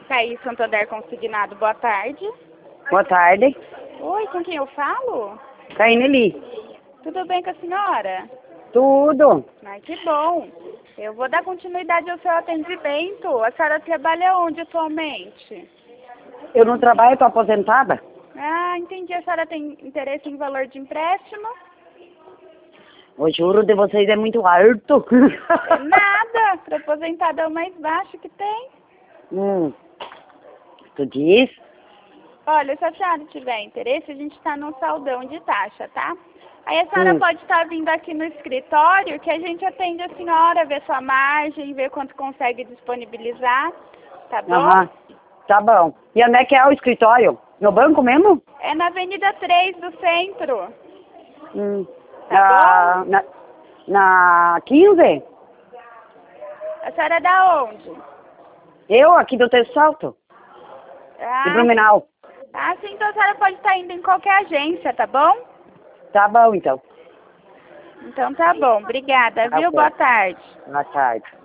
Thaís Santander Consignado, boa tarde. Boa tarde. Oi, com quem eu falo? Caineli. Tudo bem com a senhora? Tudo. Ai, que bom. Eu vou dar continuidade ao seu atendimento. A senhora trabalha onde atualmente? Eu não trabalho, estou aposentada. Ah, entendi. A senhora tem interesse em valor de empréstimo? O juro de vocês é muito alto. Nada. Para aposentado é o mais baixo que tem. Tu diz? Olha, se a senhora tiver interesse, a gente está no saldão de taxa, tá? Aí a senhora pode estar vindo aqui no escritório, que a gente atende a senhora, vê sua margem, vê quanto consegue disponibilizar, tá bom? Aham. Tá bom. E onde é que é o escritório? No banco mesmo? É na Avenida 3 do centro. Tá bom? Na 15? A senhora é da onde? Eu, aqui do Terço Salto. De Blumenau. Ah, sim, então a senhora pode estar indo em qualquer agência, tá bom? Tá bom, então. Então tá bom, obrigada, viu? Ok. Boa tarde. Boa tarde.